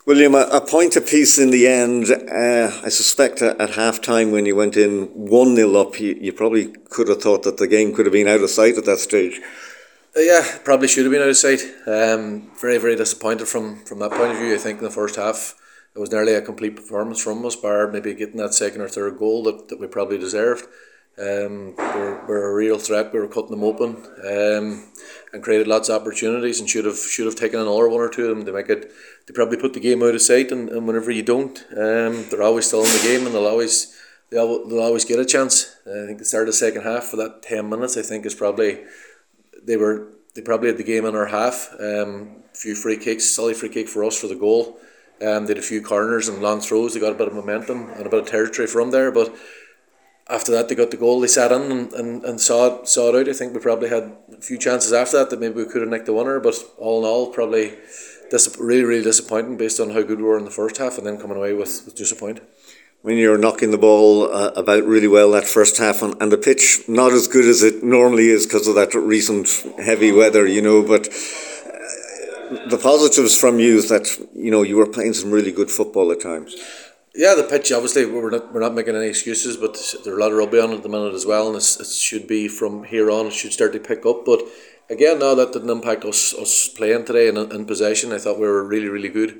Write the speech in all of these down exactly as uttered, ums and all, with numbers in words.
William, a, a point apiece in the end. Uh, I suspect at, at half time when you went in one nil up, you, you probably could have thought that the game could have been out of sight at that stage. Uh, yeah, probably should have been out of sight. Um, very, very disappointed from, from that point of view. I think in the first half, it was nearly a complete performance from us, bar maybe getting that second or third goal that, that we probably deserved. Um, we're, we're a real threat. We were cutting them open um, and created lots of opportunities, and should have should have taken another one or two of them to make it. They probably put the game out of sight, and, and whenever you don't, um, they're always still in the game, and they'll always they'll, they'll always get a chance. I think the start of the second half for that ten minutes, I think, is probably they were they probably had the game in our half. Um, a few free kicks, solid free kick for us for the goal. Um, they had a few corners and long throws. They got a bit of momentum and a bit of territory from there, but after that they got the goal, they sat in and, and, and saw it, saw it out. I think we probably had a few chances after that that maybe we could have nicked the winner, but all in all probably dis- really really disappointing based on how good we were in the first half, and then coming away with, with just a point. When you're knocking the ball uh, about really well that first half, and, and the pitch not as good as it normally is because of that recent heavy weather, you know, but uh, the positives from you is that, you know, you were playing some really good football at times. Yeah, the pitch, obviously, we're not we're not making any excuses, but there are a lot of rugby on at the minute as well, and it's, it should be from here on, it should start to pick up. But again, no, that didn't impact us us playing today in, in possession. I thought we were really, really good.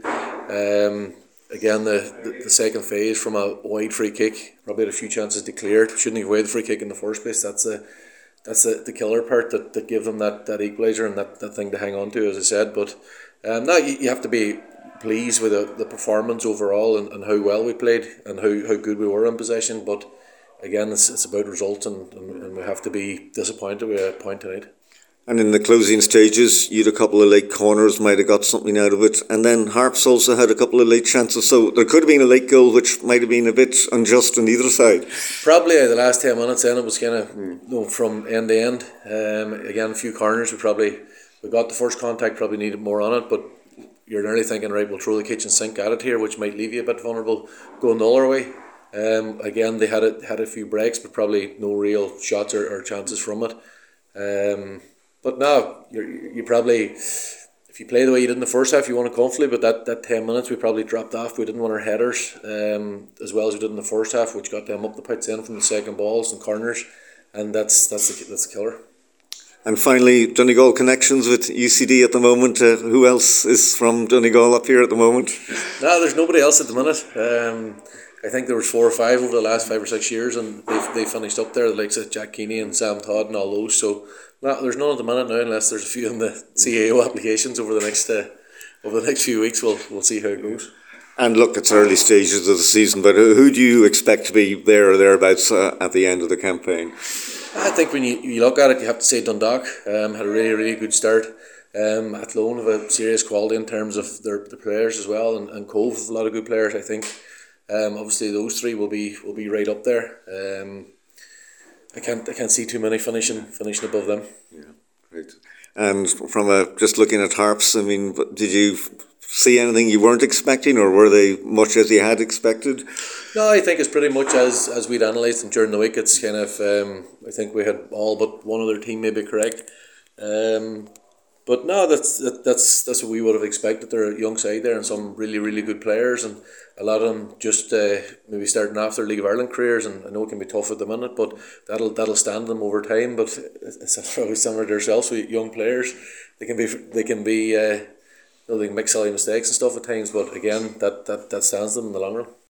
Um, again, the, the, the second phase from a wide free kick, probably had a few chances to clear it. Shouldn't have wide the free kick in the first place. That's the that's the, the killer part that, that gave them that, that equaliser and that, that thing to hang on to, as I said. But um, no, you, you have to be pleased with the, the performance overall, and, and how well we played and how, how good we were in possession. But again, it's, it's about results, and, and, and we have to be disappointed with a point tonight. And in the closing stages, you had a couple of late corners, might have got something out of it. And then Harps also had a couple of late chances. So there could have been a late goal, which might have been a bit unjust on either side. Probably uh, the last ten minutes then, it was kind of mm. you know, from end to end. Um, again, a few corners, we probably we got the first contact, probably needed more on it. But you're nearly thinking, right, we'll throw the kitchen sink at it here, which might leave you a bit vulnerable going the other way. Um, again, they had a, had a few breaks, but probably no real shots or, or chances from it. Um, but no, you you probably, if you play the way you did in the first half, you won it comfortably, but that, that ten minutes we probably dropped off. We didn't want our headers um, as well as we did in the first half, which got them up the pitch in from the second balls and corners, and that's that's the, that's the killer. And finally, Donegal connections with U C D at the moment. Uh, who else is from Donegal up here at the moment? No, there's nobody else at the minute. Um, I think there was four or five over the last five or six years, and they they finished up there, the likes of Jack Keeney and Sam Todd and all those. So no, there's none at the minute now, unless there's a few in the C A O applications over the next uh, over the next few weeks. We'll we'll see how it goes. And look, it's early stages of the season, but who do you expect to be there or thereabouts uh, at the end of the campaign? I think when you, you look at it, you have to say Dundalk um, had a really, really good start. Um, Athlone have a serious quality in terms of their, their players as well, and, and Cove have a lot of good players, I think. Um, obviously, those three will be will be right up there. Um, I can't I can't see too many finishing finishing above them. Yeah, great. And from a just looking at Harps, I mean, did you see anything you weren't expecting, or were they much as you had expected? No, I think it's pretty much as, as we'd analysed them during the week. It's kind of, um, I think we had all but one other team maybe correct. Um, but no, that's that, that's that's what we would have expected. They're a young side there and some really, really good players, and a lot of them just uh, maybe starting off their League of Ireland careers, and I know it can be tough at the minute, but that'll that'll stand them over time. But it's probably similar to ourselves with young players. They can be they can be uh, they can make silly mistakes and stuff at times, but again, that, that, that stands them in the long run.